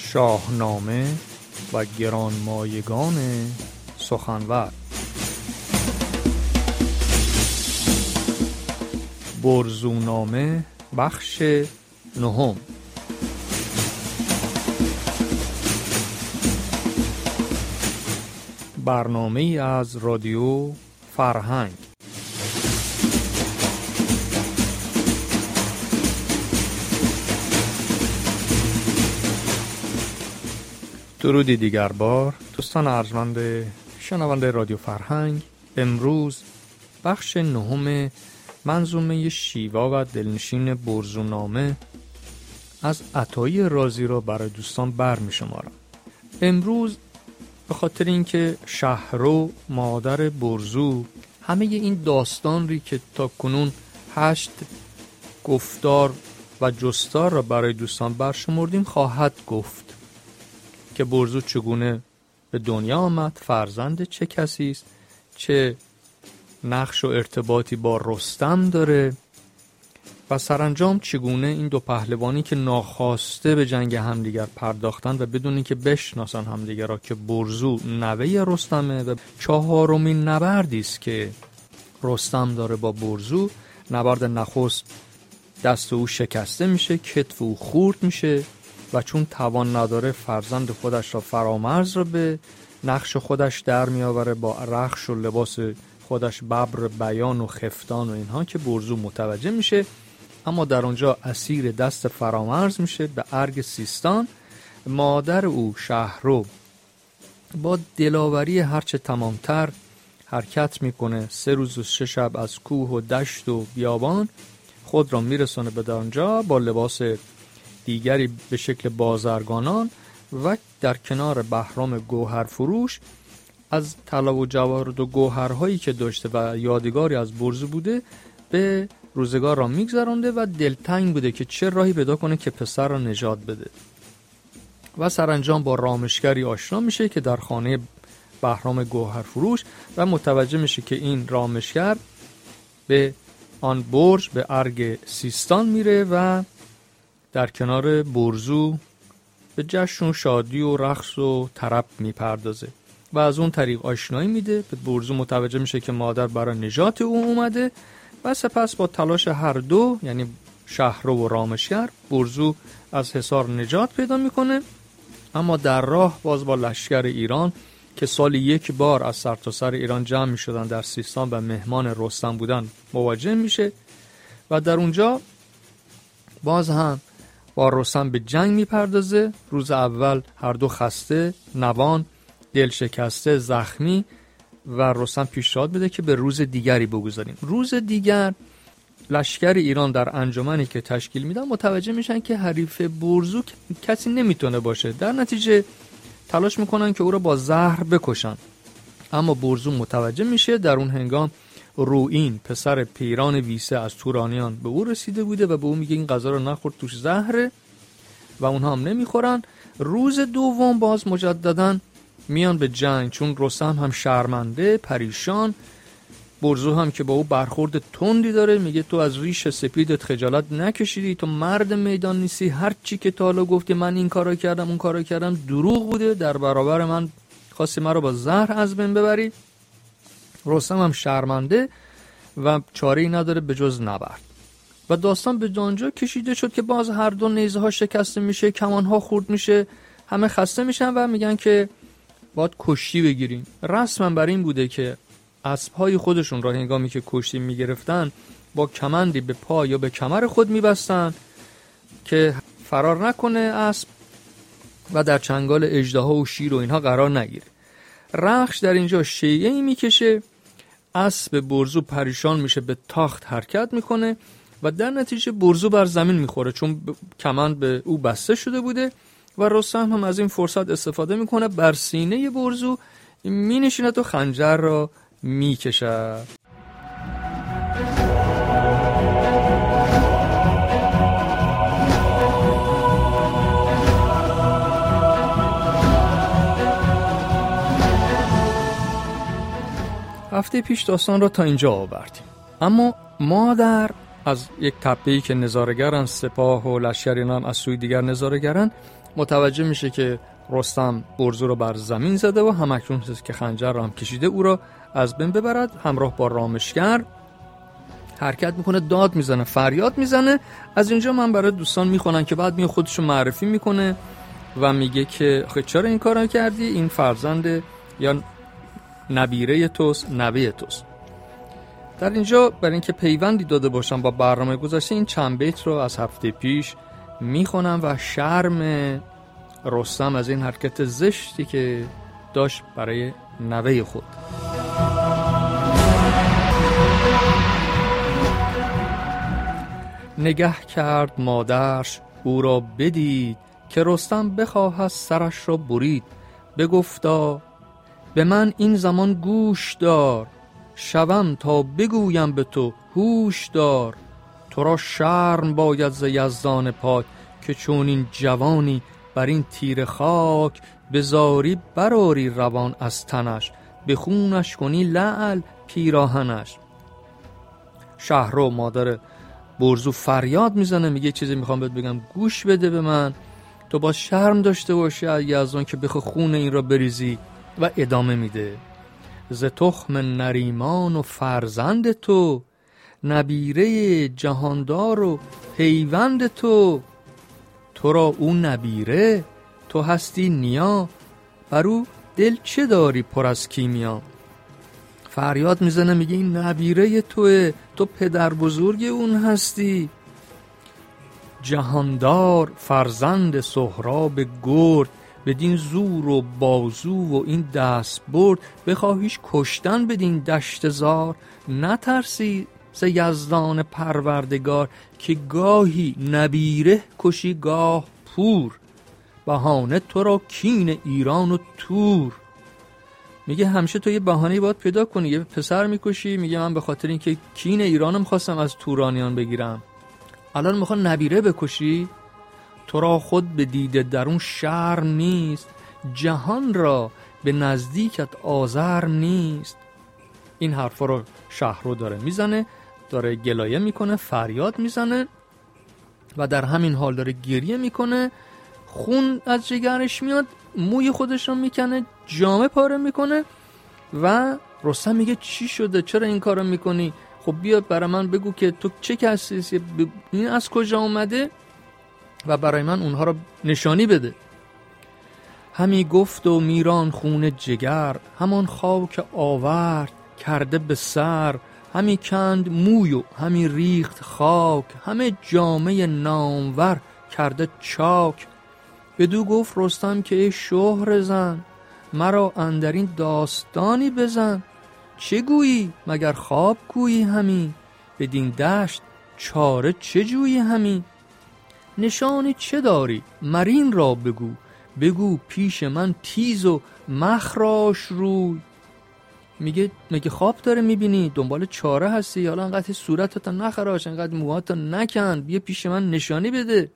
شاهنامه و گرانمایگان سخنور. برزونامه بخش نهم. برنامه ای از رادیو فرهنگ. درودی دیگر بار دوستان ارجمند شنونده رادیو فرهنگ. امروز بخش نهم منظومه شیوا و دلنشین برزونامه از عطایی رازی را برای دوستان برمی شمارم. امروز به خاطر اینکه شهرو مادر برزو همه این داستان ری که تا کنون 8 گفتار و جستار را برای دوستان برشمردیم خواهد گفت که برزو چگونه به دنیا آمد، فرزند چه کسی است، چه نقش و ارتباطی با رستم داره و سرانجام چگونه این دو پهلوانی که ناخواسته به جنگ همدیگر پرداختن و بدون اینکه بشناسن همدیگر را که برزو نوه رستمه و 4مین نبردی است که رستم داره با برزو. نبرد نخست دست او شکسته میشه، کتف او خورد میشه و چون توان نداره فرزند خودش را فرامرز را به نقش خودش در میآوره با رخش و لباس خودش ببر بیان و خفتان و اینها که برزو متوجه میشه، اما در اونجا اسیر دست فرامرز میشه به ارگ سیستان. مادر او شهرو با دلاوری هرچه تمامتر حرکت میکنه، 3 روز و 6 شب از کوه و دشت و بیابان خود را میرسونه به آنجا با لباس دیگری به شکل بازرگانان و در کنار بهرام گوهر فروش از طلا و جواهرات و گوهرهایی که داشته و یادگاری از برزو بوده به روزگار را میگذرانده و دلتنگ بوده که چه راهی پیدا کنه که پسر را نجات بده و سرانجام با رامشگری آشنا میشه که در خانه بهرام گوهر فروش و متوجه میشه که این رامشگر به آن برج به ارگ سیستان میره و در کنار برزو به جشن و شادی و رقص و طرب میپردازه و از اون طریق آشنایی میده. به برزو متوجه میشه که مادر برای نجات او اومده و سپس با تلاش هر دو یعنی شهرو و رامشگر برزو از حصار نجات پیدا میکنه. اما در راه باز با لشکر ایران که سالی 1 بار از سرتاسر ایران جمع میشدن در سیستان و مهمان رستم بودن مواجه میشه و در اونجا باز هم با رستم به جنگ میپردازه. روز اول هر دو خسته، نوان، دل شکسته، زخمی و رستم پیشنهاد میده که به روز دیگری بگذاریم. روز دیگر لشکر ایران در انجمنی که تشکیل میدن متوجه میشن که حریف برزو کسی نمیتونه باشه. در نتیجه تلاش میکنن که او را با زهر بکشن، اما برزو متوجه میشه. در اون هنگام روئین پسر پیران ویسه از تورانیان به او رسیده بوده و به او میگه این غذا رو نخور توش زهره و اونها هم نمیخورن. روز دوم باز مجدداً میان به جنگ، چون رستم هم شرمنده پریشان، برزو هم که با او برخورد تندی داره میگه تو از ریش سپیدت خجالت نکشیدی، تو مرد میدان نیستی، هر چی که تا حالا گفتی من این کارا کردم اون کارا کردم دروغ بوده، در برابر من خواستی من رو با زهر از بین ببری. رستم هم شرمنده و چاره‌ای نداره به جز نبرد و داستان به آنجا کشیده شد که باز هر دو نیزه ها شکسته میشه، کمان ها خورد میشه، همه خسته میشن و میگن که باید کشتی بگیریم. رسما بر این بوده که اسبهای خودشون را هنگامی که کشتی میگرفتن با کمندی به پا یا به کمر خود میبستن که فرار نکنه اسب و در چنگال اژدها و شیر و اینها قرار نگیره. رخش در اینجا شیعه‌ای میکشه، اسب برزو پریشان میشه، به تاخت حرکت میکنه و در نتیجه برزو بر زمین میخوره چون کمند به او بسته شده بوده و رستم هم از این فرصت استفاده میکنه، بر سینه برزو مینشینه و خنجر را میکشه. هفته پیش داستان را تا اینجا آوردیم، اما مادر از یک تپه‌ای که نظاره‌گرن، سپاه و لشکریان هم از سوی دیگر نظاره‌گرن، متوجه میشه که رستم برزو رو بر زمین زده و همکنون هست که خنجر رو هم کشیده او را از بین ببرد. همراه با رامشگر حرکت میکنه، داد میزنه، فریاد میزنه. از اینجا من برای دوستان میخونم که بعد میاد خودشو معرفی میکنه و میگه که آخه چرا این کارو کردی؟ این فرزند یا نبیره توست، نوه توست. در اینجا برای اینکه پیوندی داده باشم با برنامه گذشته، این چند بیت رو از هفته پیش میخونم و شرم رستم از این حرکت زشتی که داشت برای نوه خود. نگه کرد مادرش او را بدید، که رستم بخواهد سرش را برید. بگفتا به من این زمان گوش دار، شوم تا بگویم به تو هوش دار. تو را شرم باید ز یزدان پاک، که چون این جوانی بر این تیر خاک. بزاری براری روان از تنش، به خونش کنی لعل پیراهنش. شهرو مادر برزو فریاد میزنه، میگه چیزی میخوام بهت بگم، گوش بده به من. تو با شرم داشته باشی از یزدان که بخوای خون این را بریزی. و ادامه میده ز تخم نریمان و فرزند تو، نبیره جهاندار و پیوند تو. تو را او نبیره تو هستی نیا، بر او دل چه داری پر از کیمیا. فریاد میزنه میگه این نبیره توه، تو پدر بزرگ اون هستی. جهاندار فرزند سهراب گرد، بدین زور و بازو و این دست برد. بخواهیش کشتن بدین دشت زار، نترسی ز یزدان پروردگار. که گاهی نبیره کشی گاه پور، بهانه تو را کین ایران و تور. میگه همیشه تو یه بهانه‌ای باید پیدا کنی، یه پسر میکشی، میگه من به خاطر اینکه کین ایرانم خواستم از تورانیان بگیرم. الان میخوان نبیره بکشی؟ تو را خود به دیده درون شرم نیست، جهان را به نزدیکت آزرم نیست. این حرفا رو شهرو داره میزنه، داره گلایه میکنه، فریاد میزنه و در همین حال داره گریه میکنه. خون از جگرش میاد، موی خودش رو میکنه، جامه پاره میکنه. و رستم میگه چی شده؟ چرا این کارو میکنی؟ خب بیا برای من بگو که تو چه کسی، این از کجا اومده و برای من اونها رو نشانی بده. همی گفت و میران خون جگر، همان خاک آورد کرده به سر. همی کند موی و همی ریخت خاک، همه جامه نامور کرده چاک. بدو گفت رستم که ای شهر زن، مرا اندرین داستانی بزن. چه گویی مگر خواب گویی همی، بدین دشت چاره چه جویی همی. نشانی چه داری مرین را بگو، بگو پیش من تیز و مخراش روی. میگه خواب داره میبینی، دنبال چاره هستی، حالا انقدر صورتتا نخراش، انقدر موهاتا نکن، بیا پیش من نشانی بده.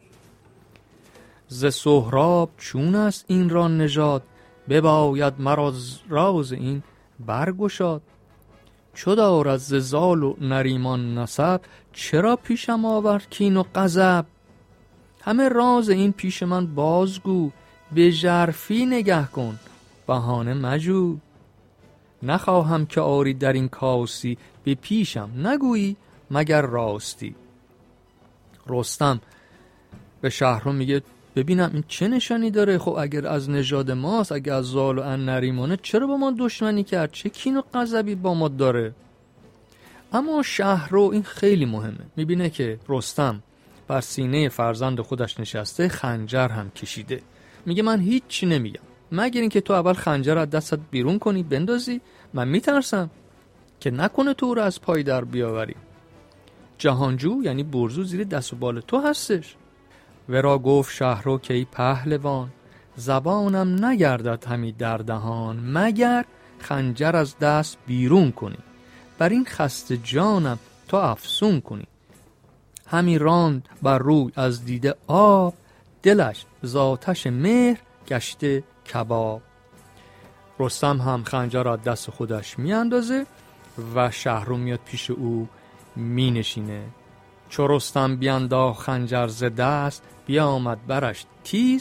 ز سهراب چون است این را نژاد، بباید مرا راز این برگشاد. چو دارد ز زال و نریمان نسب، چرا پیشم آورد کین و غضب. همه راز این پیش من بازگو، به ژرفی نگه کن بهانه مجو. نخواهم که آری در این کاسی، به پیشم نگویی مگر راستی. رستم به شهرام میگه ببینم این چه نشانی داره؟ خب اگر از نژاد ماست، اگر از زال و نریمانه، چرا با ما دشمنی کرد؟ چه کین و غضبی با ما داره؟ اما شهرو این خیلی مهمه، میبینه که رستم بر سینه فرزند خودش نشسته، خنجر هم کشیده. میگه من هیچ چی نمیگم مگر اینکه تو اول خنجر از دستت بیرون کنی بندازی. من میترسم که نکنه تو رو از پای در بیاوری. جهانجو یعنی برزو زیر دست و بال تو هستش. ورا گفت شهرو که ای پهلوان، زبانم نگردد همی در دهان. مگر خنجر از دست بیرون کنی، بر این خسته جانم تو افسون کنی. همی راند بر روی از دیده آب، دلش ز آتش مهر گشته کباب. رستم هم خنجر را دست خودش میاندازه و شهرو میاد پیش او مینشینه. چو رستم بینداخت خنجر ز دست، بیامد برش تیز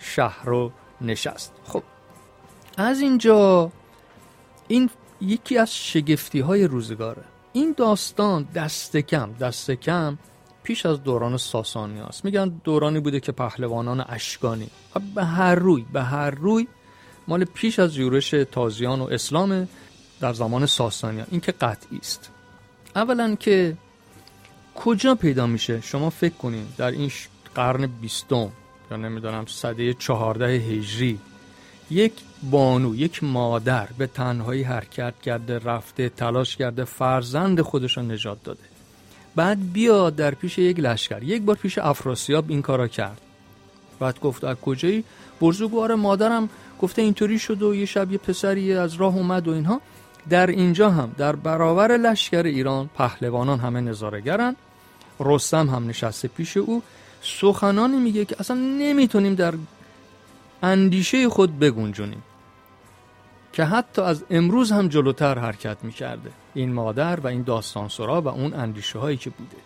شهر رو نشست. خب از اینجا این یکی از شگفتی های روزگاره. این داستان دست کم پیش از دوران ساسانی هست. میگن دورانی بوده که پهلوانان اشکانی به هر روی مال پیش از یورش تازیان و اسلام در زمان ساسانی ها. این که قطعی است. اولا که کجا پیدا میشه؟ شما فکر کنید در این قرن 20 یا نمیدونم سده 14 هجری یک بانو، یک مادر به تنهایی حرکت کرده، رفته تلاش کرده فرزند خودش رو نجات داده، بعد بیاد در پیش یک لشکر. یک بار پیش افراسیاب این کارا کرد، بعد گفت از کجایی؟ برزو آره مادرم گفته اینطوری شد و یه شب یه پسری از راه اومد و اینها. در اینجا هم در برابر لشکر ایران پهلوانان همه نظاره‌گرن، رستم هم نشسته پیش او، سخنانی میگه که اصلا نمیتونیم در اندیشه خود بگنجونیم، که حتی از امروز هم جلوتر حرکت میکرده این مادر و این داستان سرا و اون اندیشه هایی که بوده.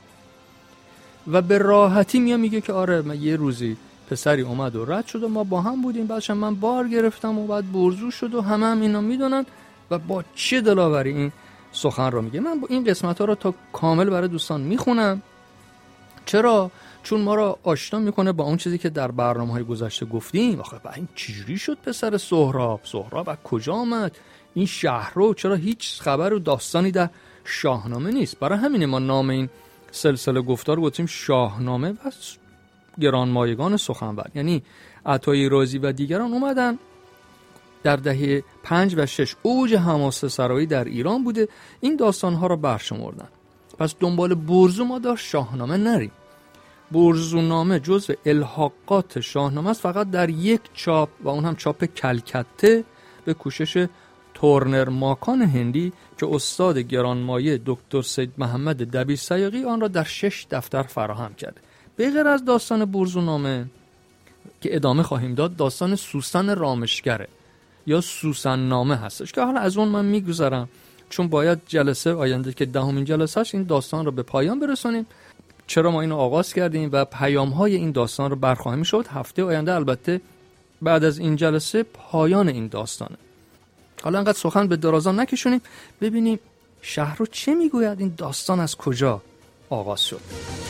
و به راحتی میگه که آره من یه روزی پسری اومد و رد شد و ما با هم بودیم، بعدش من بار گرفتم و بعد برزو شد و همه اینا میدونن و با چه دلاوری این سخن رو میگه. من با این قسمت ها رو تا کامل برای دوستان میخونم. چرا؟ چون ما را آشنا میکنه با اون چیزی که در برنامه‌های گذشته گفتیم. آخه این چجوری شد پسر سهراب از کجا آمد؟ این شهرو چرا هیچ خبر و داستانی در شاهنامه نیست؟ برای همینه ما نام این سلسله گفتار گفتیم شاهنامه و گرانمایگان سخنور. یعنی عطای رازی و دیگران اومدن در دهه 5 و 6 اوج حماسه سرایی در ایران بوده، این داستانها را برشمردن. پس دنبال برزو ما در شاهنامه نریم. برزونامه جزو الحاقات شاهنامه است، فقط در یک چاپ و اون هم چاپ کلکته به کوشش تورنر ماکان هندی که استاد گرانمایه دکتر سید محمد دبیر سیاقی آن را در 6 دفتر فراهم کرده. به غیر از داستان برزونامه که ادامه خواهیم داد، داستان سوسن رامشگره یا سوسن نامه هستش که حالا از اون من میگذرم چون باید جلسه آینده که 10مین جلسه است این داستان رو به پایان برسونیم. چرا ما اینو آغاز کردیم و پیام‌های این داستان رو برخواهیم شد. هفته آینده البته بعد از این جلسه پایان این داستانه. حالا انقدر سخن به درازا نکشونیم، ببینیم شهر رو چه میگوید، این داستان از کجا آغاز شد.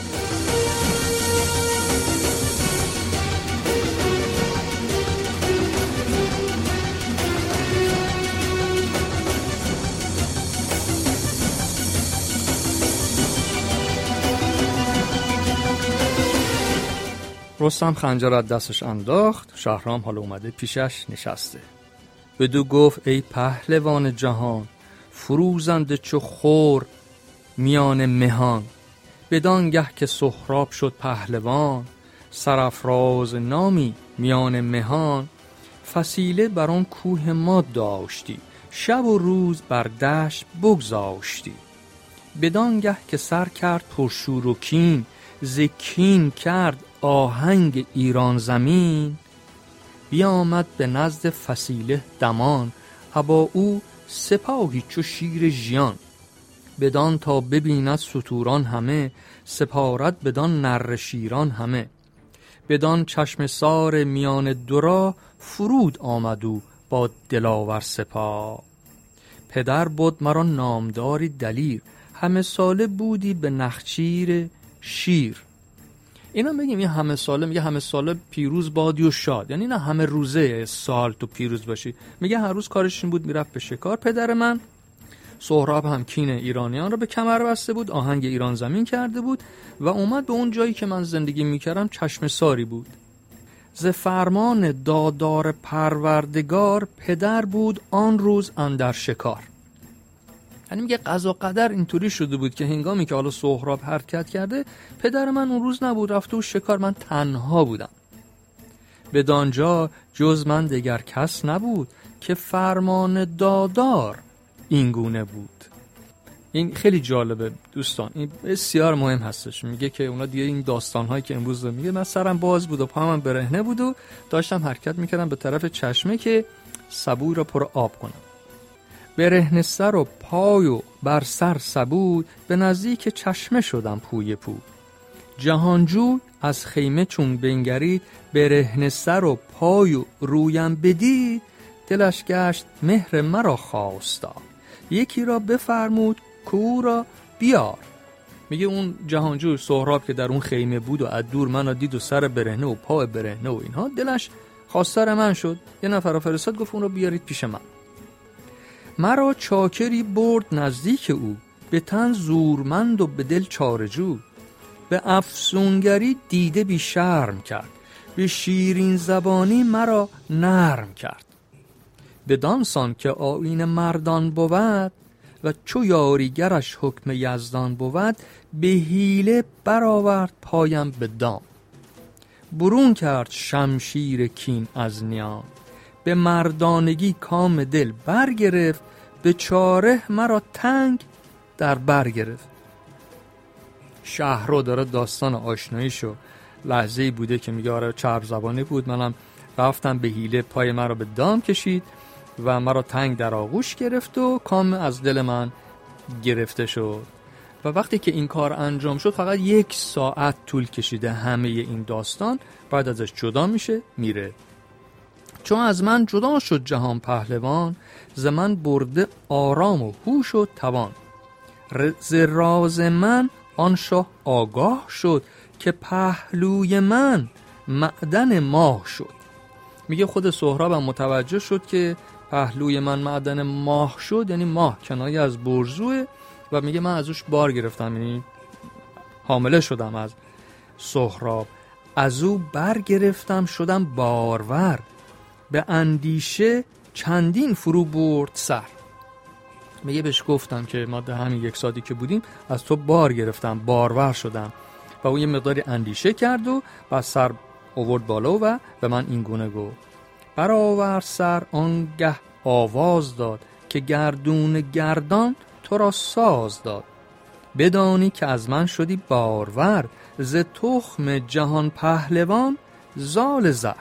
رستم خنجر از دستش انداخت، شهرام حالا اومده پیشش نشسته. بدو گفت ای پهلوان جهان، فروزنده چو خور میان مهان. بدانگه که سهراب شد پهلوان، سرافراز نامی میان مهان. فسیله بر آن کوه ما داشتی، شب و روز بر دشت بگذاشتی. بدانگه که سر کرد پرشور و کین، ز کین کرد آهنگ ایران زمین. بیامد به نزد فسیله دمان، ابا او سپاهی چو شیر ژیان. بدان تا ببیند ستوران همه، سپارد بدان نره شیران همه. بدان چشم سار میان دورا، فرود آمد او با دلاور سپاه. پدر بود مرا نامداری دلیر، همه ساله بودی به نخچیر شیر. اینا بگیم یه همه ساله، میگه همه ساله پیروز بادی و شاد، یعنی نه همه روزه سال تو پیروز باشی. میگه هر روز کارش این بود میرفت به شکار. پدر من سهراب هم کین ایرانیان رو به کمر بسته بود، آهنگ ایران زمین کرده بود و اومد به اون جایی که من زندگی میکردم چشم ساری بود. ز فرمان دادار پروردگار، پدر بود آن روز اندر شکار. یعنی میگه قضا قدر اینطوری شده بود که هنگامی که حالا سهراب حرکت کرده، پدر من اون روز نبود، رفته و شکار، من تنها بودم. بدانجا جز من دگر کس نبود، که فرمان دادار این گونه بود. این خیلی جالبه دوستان، این بسیار مهم هستش. میگه که اونا دیگه این داستان‌هایی که امروز میگه من سرم باز بود و پاهم برهنه بود و داشتم حرکت میکردم به طرف چشمه که سبوی را پر آب کنم. برهنه سر و پای و بر سر سبود، به نزدیک چشمه شدم پوی پو. جهانجوی از خیمه چون بنگرید، برهنه سر و پای و رویم بدید، دلش گشت مهر مرا خواستار، یکی را بفرمود که او را بیار. میگه اون جهانجوی سهراب که در اون خیمه بود و از دور منو دید و سر برهنه و پای برهنه و اینها، دلش خواستار من شد، یه نفر را فرستاد گفت اون رو بیارید پیش من. مرا چاکری برد نزدیک او، به تن زورمند و به دل چارجو، به افسونگری دیده بی شرم کرد، به شیرین زبانی مرا نرم کرد. بدانسان که آیین مردان بود و چو یاریگرش حکم یزدان بود، به حیله برآورد پایم به دام، برون کرد شمشیر کین از نیام، به مردانگی کام دل برگرفت، به چاره مرا تنگ در برگرفت. شهرو داره داستان آشناییشو، لحظه‌ای بوده که میگه آره چرب زبانه بود، منم رفتم به حیله پای مرا به دام کشید و مرا تنگ در آغوش گرفت و کام از دل من گرفته شد. و وقتی که این کار انجام شد فقط 1 ساعت طول کشیده، همه این داستان بعد ازش جدا میشه میره. چون از من جدا شد جهان پهلوان، ز من برده آرام و هوش و توان، ز راز من آن شاه آگاه شد، که پهلوی من معدن ماه شد. میگه خود سهراب هم متوجه شد که پهلوی من معدن ماه شد، یعنی ماه کنایه از برزوه، و میگه من ازش بار گرفتم، یعنی حامله شدم از سهراب، از او برگرفتم شدم بارور، به اندیشه چندین فرو برد سر. میگه بهش گفتم که ما در همین 1 ساعتی که بودیم از تو بار گرفتم، بارور شدم، و اون یه مقداری اندیشه کرد و بعد سر آورد بالا و به من این گونه گفت: برآورد سر آنگه آواز داد، که گردون گردان تو را ساز داد، بدانی که از من شدی بارور، ز تخم جهان پهلوان زال زر.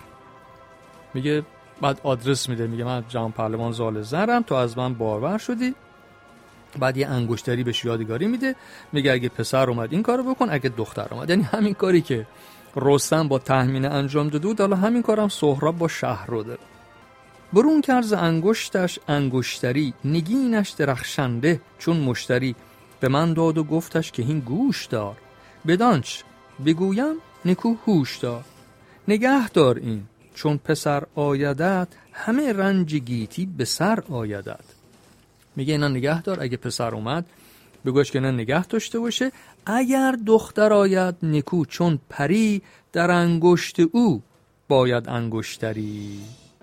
میگه بعد آدرس میده، میگه من جهان پهلوان زال زرم، تو از من بارور شدی. بعد یه انگشتری بهش یادگاری میده، میگه اگه پسر اومد این کارو بکن، اگه دختر اومد، یعنی همین کاری که رستم با تهمینه انجام داده بود، حالا همین کارم سهراب با شهرو داره. برون کرد ز انگشتش انگشتری، نگینش درخشنده چون مشتری، به من داد و گفتش که این گوش دار، بدانچ بگویم نکو هوش دار، نگه دار این چون پسر آیدت، همه رنج گیتی به سر آیدت. میگه اینا نگه دار، اگه پسر اومد بگوش که اینا نگه داشته باشه، اگر دختر آید نکو چون پری، در انگشت او باید انگشتری.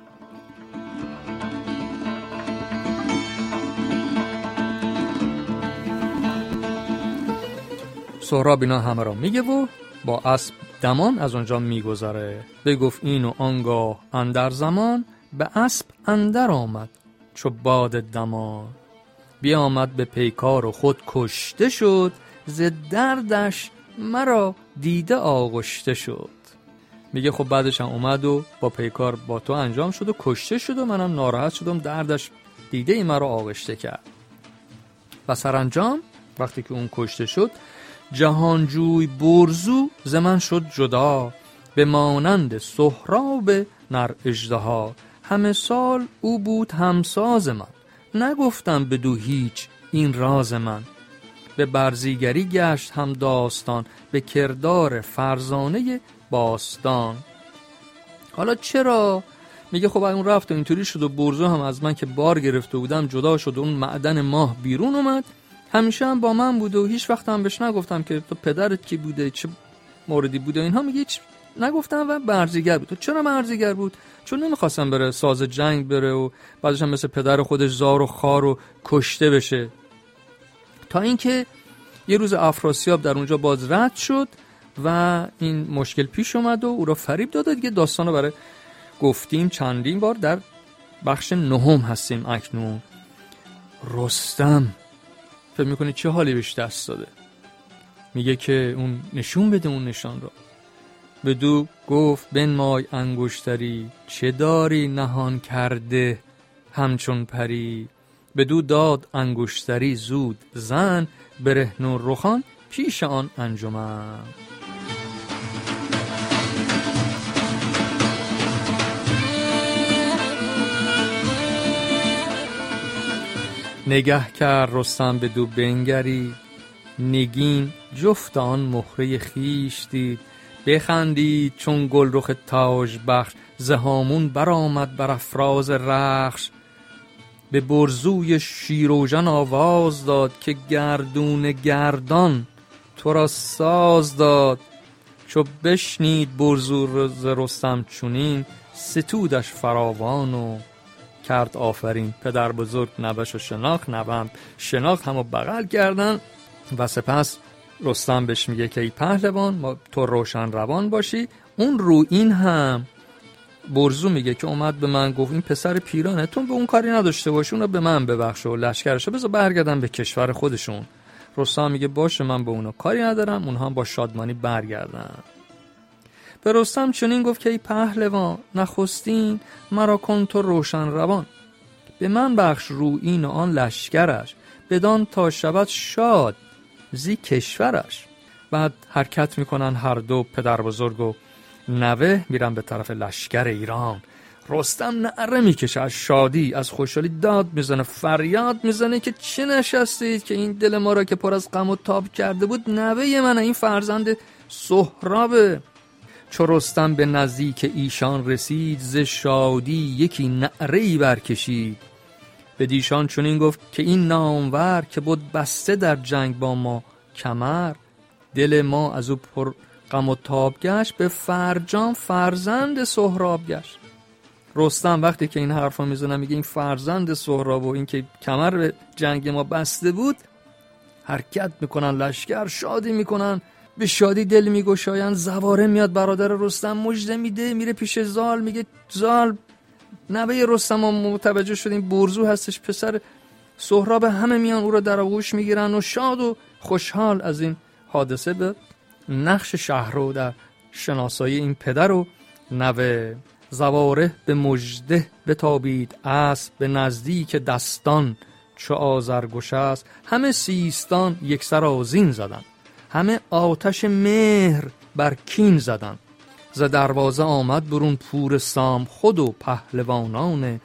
سهراب اینا همه را میگه و با اسب دمان از اونجا میگذره. بگفت این و آنگاه اندر زمان، به اسب اندر آمد چو باد دمان، بیامد به پیکار و خود کشته شد، ز دردش مرا دیده آغشته شد. میگه خب بعدش هم اومد و با پیکار با تو انجام شد و کشته شد و منم ناراحت شدم، دردش دیده ای مرا آغشته کرد. و سرانجام وقتی که اون کشته شد، جهانجوی برزو ز من شد جدا، به مانند سهراب نر اژدها، همه سال او بود همساز من، نگفتم بدو هیچ این راز من، به برزیگری گشت هم داستان، به کردار فرزانه باستان. حالا چرا؟ میگه خب اون رفت و اینطوری شد و برزو هم از من که بار گرفته بودم جدا شد و اون معدن ماه بیرون اومد، همیشه هم با من بود و هیچ وقت هم بهش نگفتم که تو پدرت کی بوده، چه موردی بوده، اینها میگه هیچ نگفتم و برزیگر بود. تو چرا برزیگر بود؟ چون نمیخواستم بره ساز جنگ بره و بعدش هم مثل پدر خودش زار و خار و کشته بشه. تا اینکه یه روز افراسیاب در اونجا باز رد شد و این مشکل پیش اومد و او را فریب داده. دیگه داستانو برای گفتیم چندین بار، در بخش 9 هستیم اکنون. رستم فکر میکنی چه حالی بهش دست داده؟ میگه که اون نشون بده اون نشان رو. بدو گفت بنمای انگشتری، چه داری نهان کرده همچون پری، بدو داد انگشتری زود زن، برهنه رخان پیش آن انجمن. نگه کرد رستم بدو بنگرید، نگین جفت آن مهره خویش دید. بخندید چون گلرخ تاج بخش، ز هامون برآمد بر افراز رخش. به برزوی شیراوژن آواز داد، که گردون گردان تو را ساز داد. چو بشنید برزو ز رستم چنین، ستودش فراوان و کرد آفرین. پدر بزرگ نوش و شناخت، نوند شناخت همو بغل کردن و سپس رستم بهش میگه که ای پهلوان، ما تو روشن روان باشی. اون رو این هم برزو میگه که اومد به من گفت این پسر پیرانه، تو به اون کاری نداشته باشی، اونو به من ببخش و لشکرشو بذار برگردن به کشور خودشون. رستم میگه باشه، من به اونا کاری ندارم، اونها هم با شادمانی برگردن. به رستم چنین گفت که ای پهلوان، نخستین مرا کن تو روشن روان. به من بخش رو این و آن لشکرش، بدان تا شود شاد زی کشورش. بعد حرکت میکنن هر دو، پدر بزرگ و نوه، میرن به طرف لشکر ایران. رستم نعره میکشه از شادی، از خوشحالی داد میزنه، فریاد میزنه که چه نشستید که این دل ما را که پر از غم و تاب کرده بود نوه منه، این فرزند سهرابه. چو رستم به نزدیک ایشان رسید، ز شادی یکی نعره‌ای برکشید. به دیشان چنین گفت که این نامور، که بود بسته در جنگ با ما کمر. دل ما از او پر غم و تاب گشت، به فرجام فرزند سهراب گشت. رستم وقتی که این حرفا میزنه میگه این فرزند سهراب و این که کمر به جنگ ما بسته بود، حرکت میکنن لشکر، شادی میکنن، به شادی دل میگشاین. زواره میاد برادر رستم مژده میده، میره پیش زال، میگه زال نوه رستم ما متوجه شدیم برزو هستش، پسر سهراب. همه میان او را در آغوش میگیرن و شاد و خوشحال از این حادثه به نقش شهرو در شناسایی این پدر و نوه. زواره به مژده بتابید اسب، به نزدیک دستان چو آذرگوش است. همه سیستان یکسر آذین زدن، همه آتش مهر بر کین زدن. ز دروازه آمد برون پور سام، خود و پهلوانان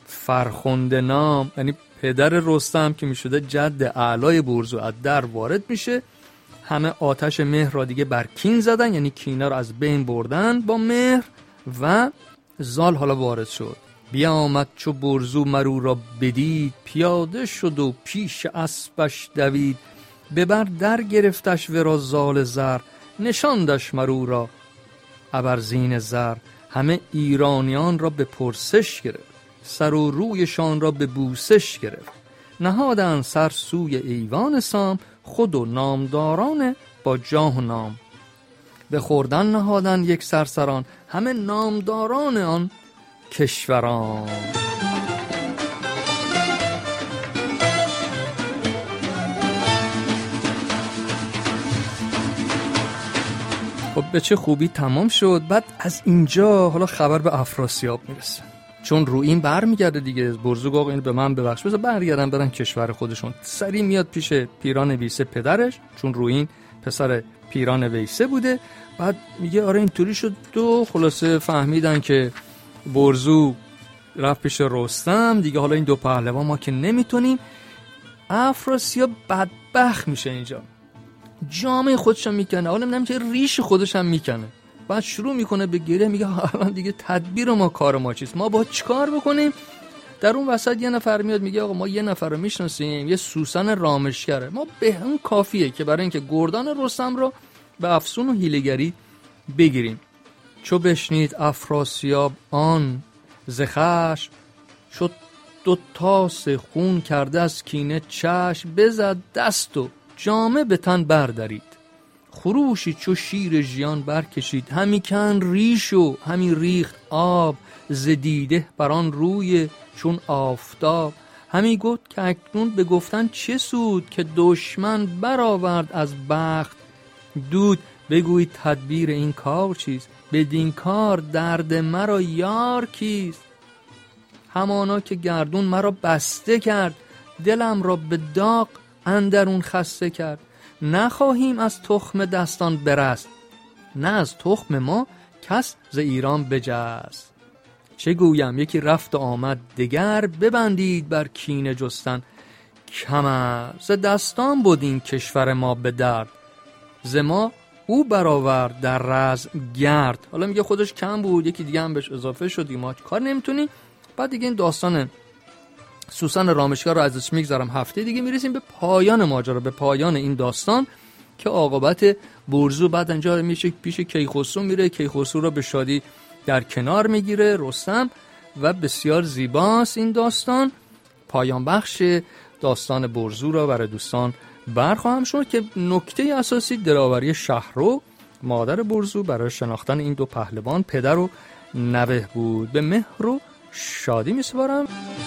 فرخنده نام. یعنی پدر رستم که میشده جد اعلای برزو از در وارد میشه، همه آتش مهر را دیگه بر کین زدن، یعنی کینه را از بین بردن با مهر. و زال حالا وارد شد. بیامد چو برزو مرو را بدید، پیاده شد و پیش اسبش دوید. ببر در گرفتش ورا زال زر، نشاندش مرو را ابرزین زر. همه ایرانیان را به پرسش گرفت، سر و رویشان را به بوسش گرفت. نهادن سر سوی ایوان سام، خود و نامداران با جاه و نام. به خوردن نهادن یک سرسران، همه نامداران آن کشوران. خب به چه خوبی تمام شد. بعد از اینجا حالا خبر به افراسیاب میرسه، چون رو این بر میگرده دیگه. برزو آقا اینو به من ببخش، بذار برگردن برن کشور خودشون. سری میاد پیش پیران ویسه پدرش، چون رو این پسر پیران ویسه بوده. بعد میگه آره اینطوری شد. دو خلاصه فهمیدن که برزو رفت پیش رستم دیگه، حالا این دو پهلوان ما که نمیتونیم. افراسیاب بدبخت میشه اینجا، جامه خودش هم میکنه، حالا نمیدونم چه ریش خودش هم میکنه. بعد شروع میکنه به گریه، میگه الان دیگه تدبیر ما کار ما چیست، ما با چیکار بکنیم؟ در اون وسط یه نفر میاد میگه آقا ما یه نفر رو میشناسیم، یه سوسن رامشگره، ما به اون کافیه که برای اینکه گردان رستم رو به افسون و حیله‌گری بگیریم. چو بشنید افراسیاب آن ز خشم، شد دو تاس خون کرده از کینه چشم. بزد دست و جامه به تن بردارید، خروشی چو شیر ژیان برکشید. همی کن ریش و همی ریخت آب، ز دیده بران روی چون آفتاب. همی گفت که اکنون به گفتن چه سود، که دشمن برآورد از بخت دود. بگویید تدبیر این کار چیست، بدین کار درد مرا یار کیست. همانا که گردون مرا بسته کرد، دلم را به داغ اندرون خسته کرد. نخواهیم از تخم دستان برست، نه از تخم ما کس ز ایران بجست. چه گویم یکی رفت و آمد دگر، ببندید بر کینه جستن. کم ز دستان بود این کشور ما به درد، ز ما او برآورد در رزم گرد. حالا میگه خودش کم بود، یکی دیگه هم بهش اضافه شد، ما کار نمیتونی. بعد دیگه این داستان سوسن رامشگر رو ازش میگذارم، هفته دیگه میرسیم به پایان ماجرا، به پایان این داستان که عاقبت برزو بعد اینجا میشه پیش کیخسرو میره، کیخسرو رو به شادی در کنار میگیره رستم و بسیار زیباست این داستان. پایان بخش داستان برزو را برای دوستان برخواهم شد که نکته اساسی دلاوری شهرو مادر برزو برای شناختن این دو پهلوان پدر و نوه بود. به مهر و شادی میسپارم.